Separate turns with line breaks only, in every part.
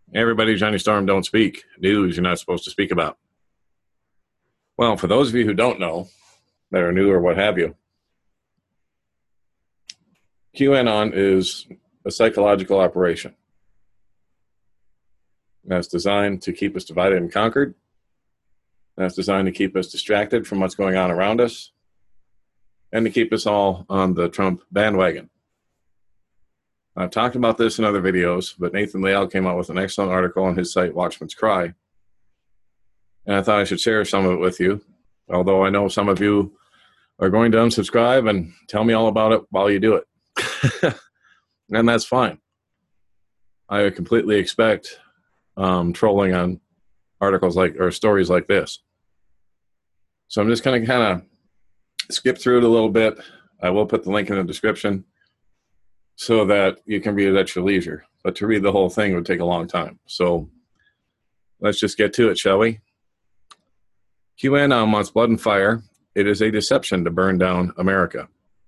Everybody, Johnny Storm, don't speak. News you're not supposed to speak about. Well, for those of you who don't know, that are new or what have you, QAnon is a psychological operation that's designed to keep us divided and conquered. That's designed to keep us distracted from what's going on around us and to keep us all on the Trump bandwagon. I've talked about this in other videos, but Nathan Leal came out with an excellent article on his site, Watchman's Cry. And I thought I should share some of it with you, although I know some of you are going to unsubscribe and tell me all about it while you do it. And that's fine. I completely expect trolling on articles like or stories like this. So I'm just going to kind of skip through it a little bit. I will put the link in the description so that you can read it at your leisure. But to read the whole thing would take a long time. So let's just get to it, shall we? QAnon wants blood and fire. It is a deception to burn down America.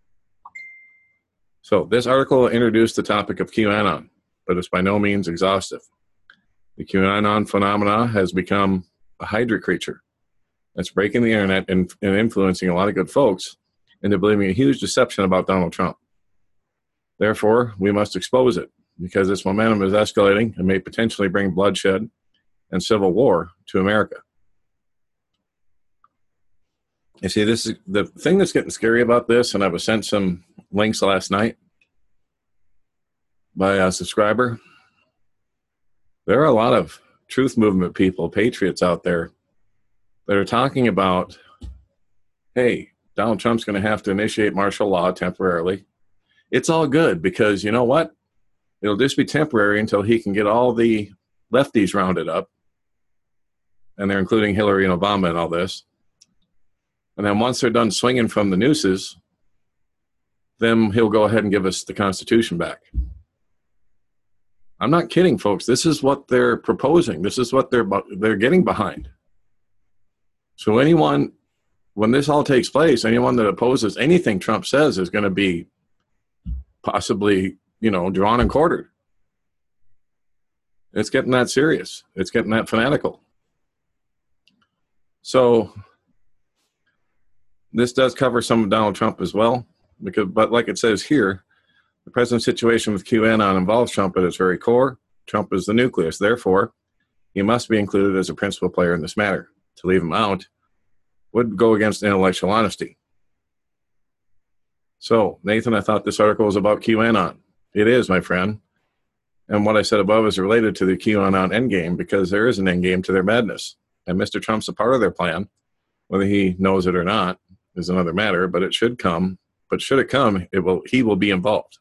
So this article introduced the topic of QAnon, but it's by no means exhaustive. The QAnon phenomena has become a hydra creature that's breaking the internet and influencing a lot of good folks into believing a huge deception about Donald Trump. Therefore, we must expose it because its momentum is escalating and may potentially bring bloodshed and civil war to America. You see, this is the thing that's getting scary about this, and I was sent some links last night by a subscriber. There are a lot of truth movement people, patriots out there that are talking about, hey, Donald Trump's going to have to initiate martial law temporarily. It's all good because you know what? It'll just be temporary until he can get all the lefties rounded up. And they're including Hillary and Obama and all this. And then once they're done swinging from the nooses, then he'll go ahead and give us the Constitution back. I'm not kidding, folks. This is what they're proposing. This is what they're getting behind. So anyone, when this all takes place, anyone that opposes anything Trump says is going to be possibly, drawn and quartered. It's getting that serious. It's getting that fanatical. So this does cover some of Donald Trump as well, but like it says here, the present situation with QAnon involves Trump at its very core. Trump is the nucleus. Therefore, he must be included as a principal player in this matter. To leave him out would go against intellectual honesty. So, Nathan, I thought this article was about QAnon. It is, my friend. And what I said above is related to the QAnon endgame because there is an endgame to their madness. And Mr. Trump's a part of their plan. Whether he knows it or not is another matter, but it should come. But should it come, he will be involved.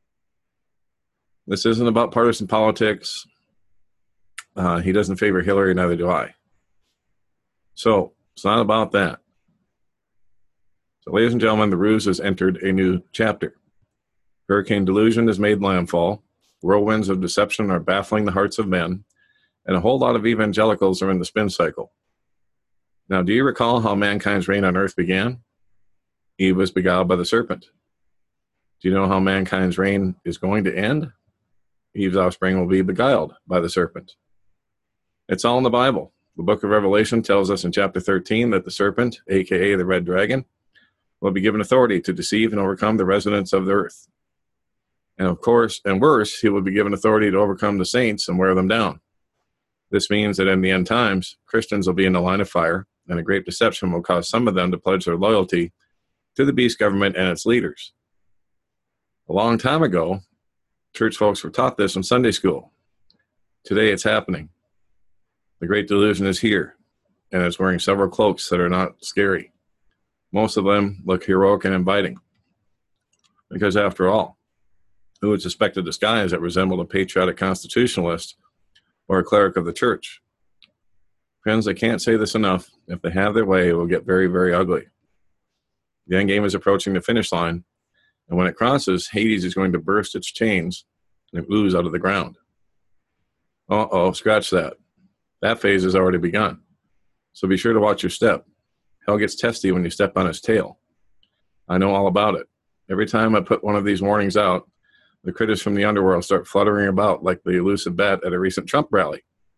This isn't about partisan politics. He doesn't favor Hillary, neither do I. So, it's not about that. So, ladies and gentlemen, the ruse has entered a new chapter. Hurricane delusion has made landfall. Whirlwinds of deception are baffling the hearts of men. And a whole lot of evangelicals are in the spin cycle. Now, do you recall how mankind's reign on earth began? Eve was beguiled by the serpent. Do you know how mankind's reign is going to end? Eve's offspring will be beguiled by the serpent. It's all in the Bible. The book of Revelation tells us in chapter 13 that the serpent, a.k.a. the red dragon, will be given authority to deceive and overcome the residents of the earth. And of course, and worse, he will be given authority to overcome the saints and wear them down. This means that in the end times, Christians will be in the line of fire, and a great deception will cause some of them to pledge their loyalty to the beast government and its leaders. A long time ago, church folks were taught this in Sunday school. Today it's happening. The great delusion is here, and it's wearing several cloaks that are not scary. Most of them look heroic and inviting. Because after all, who would suspect a disguise that resembled a patriotic constitutionalist or a cleric of the church? Friends, I can't say this enough. If they have their way, it will get very, very ugly. The end game is approaching the finish line, and when it crosses, Hades is going to burst its chains and ooze out of the ground. Uh-oh, scratch that. That phase has already begun. So be sure to watch your step. Hell gets testy when you step on its tail. I know all about it. Every time I put one of these warnings out, the critters from the underworld start fluttering about like the elusive bat at a recent Trump rally.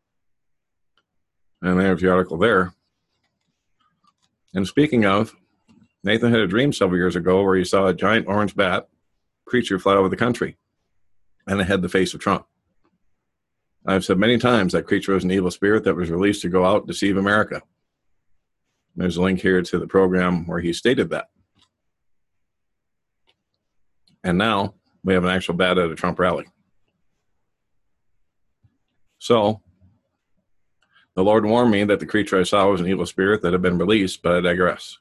And there's the article there. And speaking of, Nathan had a dream several years ago where he saw a giant orange bat creature fly over the country, and it had the face of Trump. I've said many times that creature was an evil spirit that was released to go out and deceive America. There's a link here to the program where he stated that. And now we have an actual bat at a Trump rally. So the Lord warned me that the creature I saw was an evil spirit that had been released, but I digress.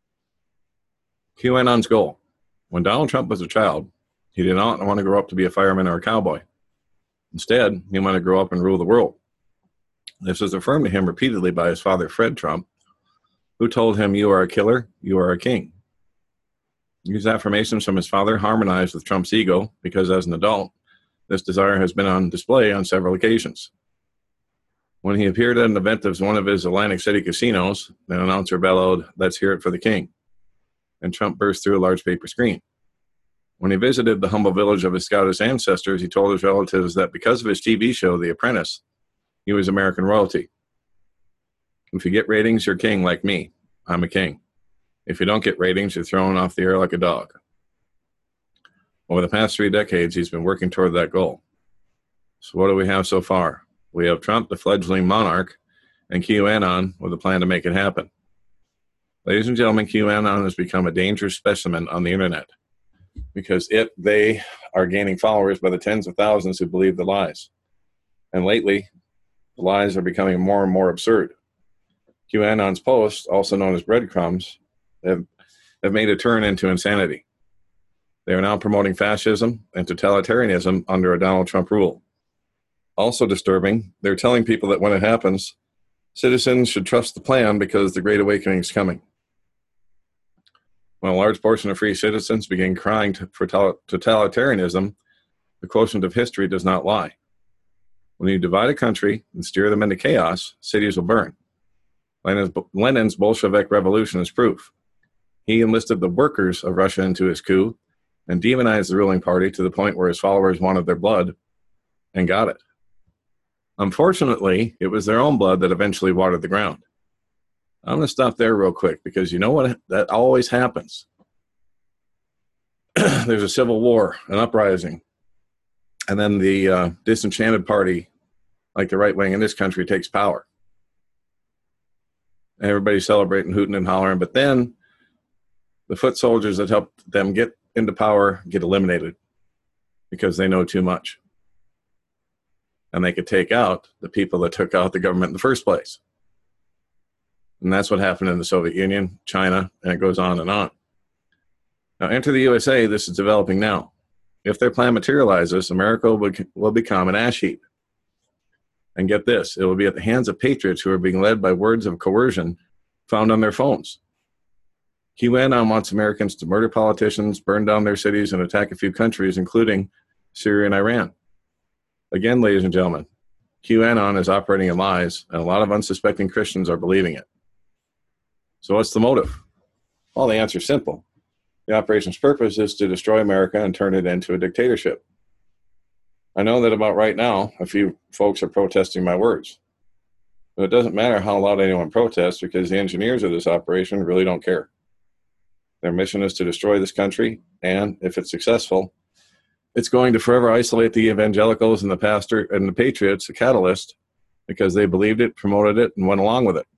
QAnon's goal. When Donald Trump was a child, he did not want to grow up to be a fireman or a cowboy. Instead, he wanted to grow up and rule the world. This was affirmed to him repeatedly by his father, Fred Trump, who told him, "You are a killer, you are a king." These affirmations from his father harmonized with Trump's ego because as an adult, this desire has been on display on several occasions. When he appeared at an event of one of his Atlantic City casinos, an announcer bellowed, "Let's hear it for the king," and Trump burst through a large paper screen. When he visited the humble village of his Scottish ancestors, he told his relatives that because of his TV show, The Apprentice, he was American royalty. "If you get ratings, you're king like me. I'm a king. If you don't get ratings, you're thrown off the air like a dog." Over the past 3 decades, he's been working toward that goal. So what do we have so far? We have Trump, the fledgling monarch, and QAnon with a plan to make it happen. Ladies and gentlemen, QAnon has become a dangerous specimen on the internet because they are gaining followers by the tens of thousands who believe the lies. And lately, the lies are becoming more and more absurd. QAnon's posts, also known as breadcrumbs, have made a turn into insanity. They are now promoting fascism and totalitarianism under a Donald Trump rule. Also disturbing, they're telling people that when it happens, citizens should trust the plan because the Great Awakening is coming. When a large portion of free citizens begin crying for totalitarianism, the quotient of history does not lie. When you divide a country and steer them into chaos, cities will burn. Lenin's Bolshevik revolution is proof. He enlisted the workers of Russia into his coup and demonized the ruling party to the point where his followers wanted their blood and got it. Unfortunately, it was their own blood that eventually watered the ground. I'm going to stop there real quick because you know what? That always happens. There's a civil war, an uprising, and then the disenchanted party, like the right wing in this country, takes power. Everybody's celebrating, hooting and hollering, but then the foot soldiers that helped them get into power get eliminated because they know too much. And they could take out the people that took out the government in the first place. And that's what happened in the Soviet Union, China, and it goes on and on. Now, enter the USA, this is developing now. If their plan materializes, America will become an ash heap. And get this, it will be at the hands of patriots who are being led by words of coercion found on their phones. QAnon wants Americans to murder politicians, burn down their cities, and attack a few countries, including Syria and Iran. Again, ladies and gentlemen, QAnon is operating in lies, and a lot of unsuspecting Christians are believing it. So what's the motive? Well, the answer is simple. The operation's purpose is to destroy America and turn it into a dictatorship. I know that about right now, a few folks are protesting my words. But it doesn't matter how loud anyone protests because the engineers of this operation really don't care. Their mission is to destroy this country, and if it's successful, it's going to forever isolate the evangelicals and the pastor and the patriots, the catalyst, because they believed it, promoted it, and went along with it.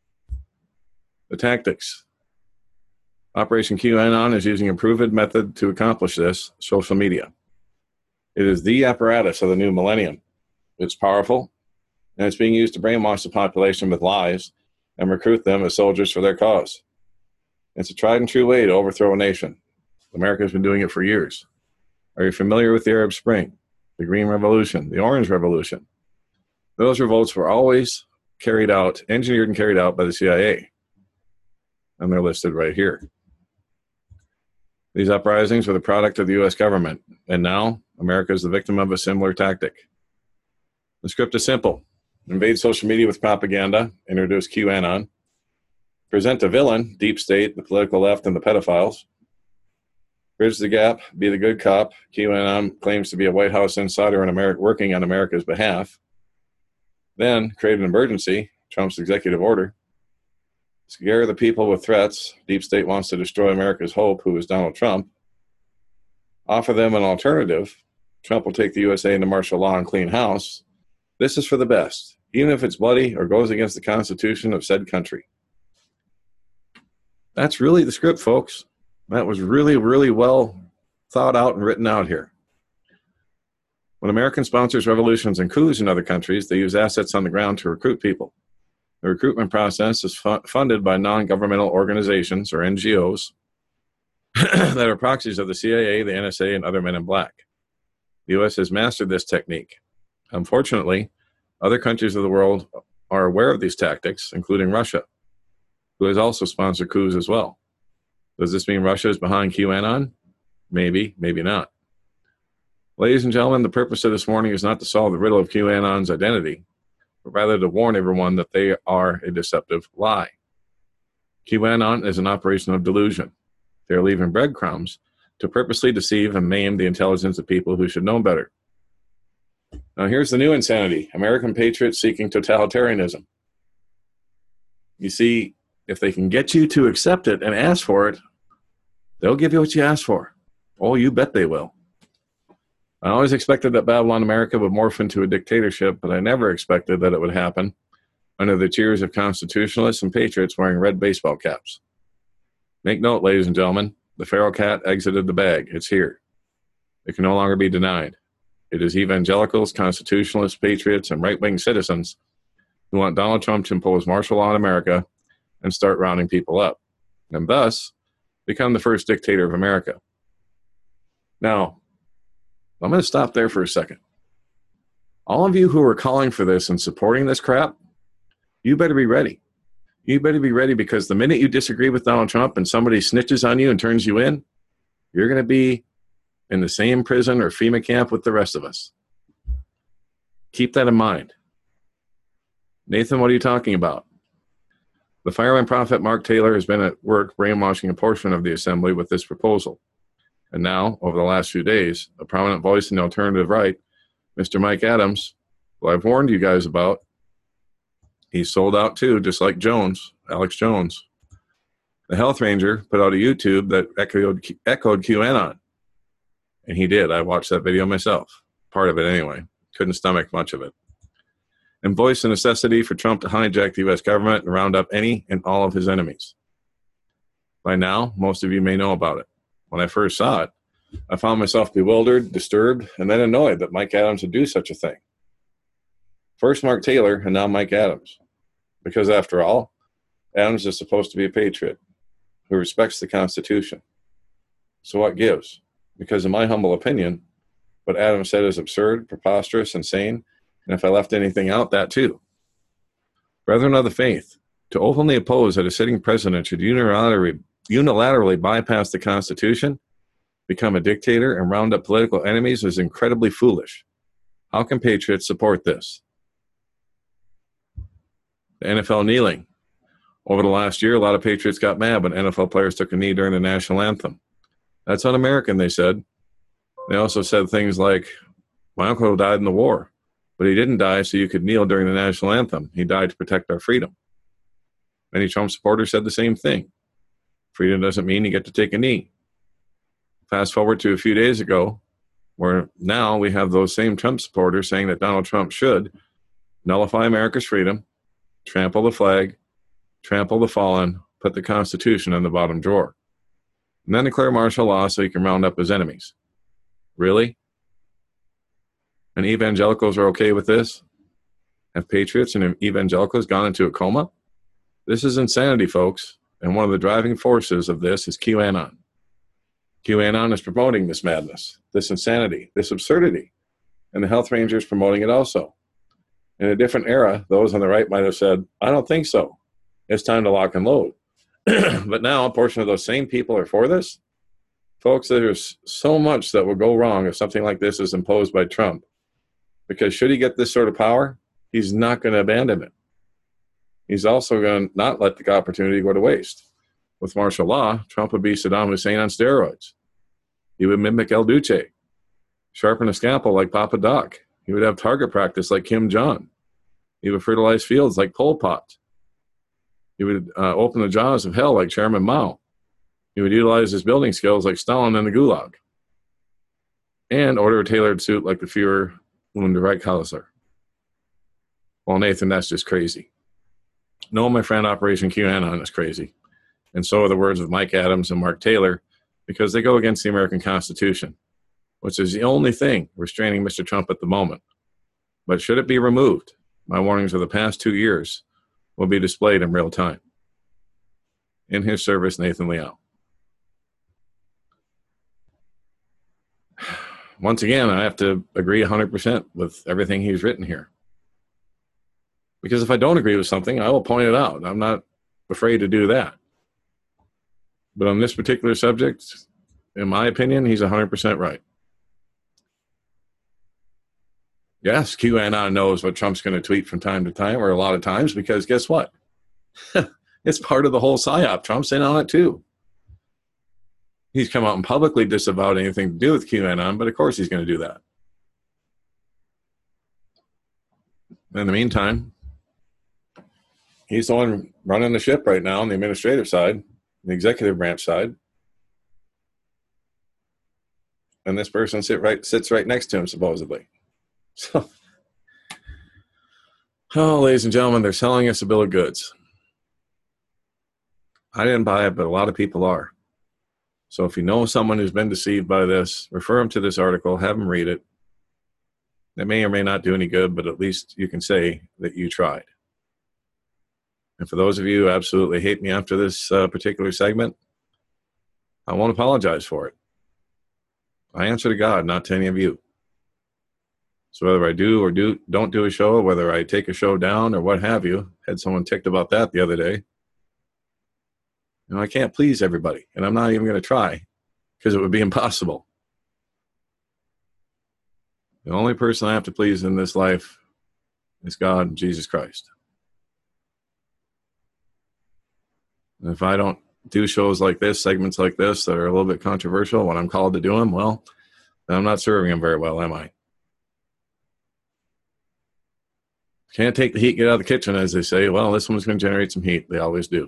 The tactics. Operation QAnon is using a proven method to accomplish this, social media. It is the apparatus of the new millennium. It's powerful, and it's being used to brainwash the population with lies and recruit them as soldiers for their cause. It's a tried and true way to overthrow a nation. America's been doing it for years. Are you familiar with the Arab Spring, the Green Revolution, the Orange Revolution? Those revolts were always engineered and carried out by the CIA. And they're listed right here. These uprisings were the product of the U.S. government, and now America is the victim of a similar tactic. The script is simple. Invade social media with propaganda, introduce QAnon, present a villain, deep state, the political left, and the pedophiles, Bridge the gap, be the good cop. QAnon claims to be a White House insider in America, working on America's behalf. Then create an emergency, Trump's executive order. Scare the people with threats. Deep state wants to destroy America's hope, who is Donald Trump. Offer them an alternative. Trump will take the USA into martial law and clean house. This is for the best, even if it's bloody or goes against the Constitution of said country. That's really the script, folks. That was really, really well thought out and written out here. When American sponsors revolutions and coups in other countries, they use assets on the ground to recruit people. The recruitment process is funded by non-governmental organizations, or NGOs, that are proxies of the CIA, the NSA, and other men in black. The U.S. has mastered this technique. Unfortunately, other countries of the world are aware of these tactics, including Russia, who has also sponsored coups as well. Does this mean Russia is behind QAnon? Maybe, maybe not. Ladies and gentlemen, the purpose of this warning is not to solve the riddle of QAnon's identity, but rather to warn everyone that they are a deceptive lie. QAnon is an operation of delusion. They are leaving breadcrumbs to purposely deceive and maim the intelligence of people who should know better. Now here's the new insanity: American patriots seeking totalitarianism. You see, if they can get you to accept it and ask for it, they'll give you what you ask for. Oh, you bet they will. I always expected that Babylon America would morph into a dictatorship, but I never expected that it would happen under the cheers of constitutionalists and patriots wearing red baseball caps. Make note, ladies and gentlemen, the feral cat exited the bag. It's here. It can no longer be denied. It is evangelicals, constitutionalists, patriots, and right-wing citizens who want Donald Trump to impose martial law in America and start rounding people up, and thus become the first dictator of America. Now, I'm going to stop there for a second. All of you who are calling for this and supporting this crap, you better be ready. You better be ready, because the minute you disagree with Donald Trump and somebody snitches on you and turns you in, you're going to be in the same prison or FEMA camp with the rest of us. Keep that in mind. Nathan, what are you talking about? The fireman prophet Mark Taylor has been at work brainwashing a portion of the assembly with this proposal. And now, over the last few days, a prominent voice in the alternative right, Mr. Mike Adams, who I've warned you guys about, he's sold out too, just like Jones, Alex Jones. The Health Ranger put out a YouTube that echoed QAnon. And he did. I watched that video myself. Part of it anyway. Couldn't stomach much of it. And voiced the necessity for Trump to hijack the U.S. government and round up any and all of his enemies. By now, most of you may know about it. When I first saw it, I found myself bewildered, disturbed, and then annoyed that Mike Adams would do such a thing. First Mark Taylor, and now Mike Adams. Because after all, Adams is supposed to be a patriot who respects the Constitution. So what gives? Because in my humble opinion, what Adams said is absurd, preposterous, insane, and if I left anything out, that too. Brethren of the faith, to openly oppose that a sitting president should unilaterally bypass the Constitution, become a dictator, and round up political enemies is incredibly foolish. How can patriots support this? The NFL kneeling. Over the last year, a lot of patriots got mad when NFL players took a knee during the national anthem. That's un-American, they said. They also said things like, my uncle died in the war, but he didn't die so you could kneel during the national anthem. He died to protect our freedom. Many Trump supporters said the same thing. Freedom doesn't mean you get to take a knee. Fast forward to a few days ago, where now we have those same Trump supporters saying that Donald Trump should nullify America's freedom, trample the flag, trample the fallen, put the Constitution in the bottom drawer, and then declare martial law so he can round up his enemies. Really? And evangelicals are okay with this? Have patriots and evangelicals gone into a coma? This is insanity, folks, and one of the driving forces of this is QAnon. QAnon is promoting this madness, this insanity, this absurdity, and the Health Ranger is promoting it also. In a different era, those on the right might have said, I don't think so. It's time to lock and load. But now a portion of those same people are for this. Folks, there's so much that will go wrong if something like this is imposed by Trump. Because should he get this sort of power, he's not going to abandon it. He's also going to not let the opportunity go to waste. With martial law, Trump would be Saddam Hussein on steroids. He would mimic El Duce, sharpen a scalpel like Papa Doc. He would have target practice like Kim Jong. He would fertilize fields like Pol Pot. He would open the jaws of hell like Chairman Mao. He would utilize his building skills like Stalin in the Gulag. And order a tailored suit like the Fuhrer und der Reichskanzler. Well, Nathan, that's just crazy. No, my friend, Operation QAnon is crazy. And so are the words of Mike Adams and Mark Taylor, because they go against the American Constitution, which is the only thing restraining Mr. Trump at the moment. But should it be removed, my warnings of the past 2 years will be displayed in real time. In his service, Nathan Liao. Once again, I have to agree 100% with everything he's written here. Because if I don't agree with something, I will point it out. I'm not afraid to do that. But on this particular subject, in my opinion, he's 100% right. Yes, QAnon knows what Trump's going to tweet from time to time, or a lot of times, because guess what? It's part of the whole psyop. Trump's in on it too. He's come out and publicly disavowed anything to do with QAnon, but of course he's going to do that. In the meantime, he's the one running the ship right now on the administrative side, the executive branch side. And this person sits right next to him, supposedly. So, ladies and gentlemen, they're selling us a bill of goods. I didn't buy it, but a lot of people are. So if you know someone who's been deceived by this, refer them to this article, have them read it. It may or may not do any good, but at least you can say that you tried. And for those of you who absolutely hate me after this particular segment, I won't apologize for it. I answer to God, not to any of you. So whether I do or don't do a show, whether I take a show down or what have you, had someone ticked about that the other day. I can't please everybody, and I'm not even going to try because it would be impossible. The only person I have to please in this life is God and Jesus Christ. And if I don't do shows like this, segments like this that are a little bit controversial when I'm called to do them, well, then I'm not serving them very well, am I? Can't take the heat, get out of the kitchen, as they say. Well, this one's going to generate some heat. They always do.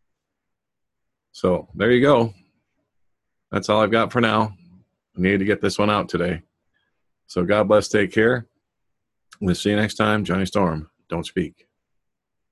So there you go. That's all I've got for now. I needed to get this one out today. So God bless, take care. We'll see you next time. Johnny Storm, don't speak.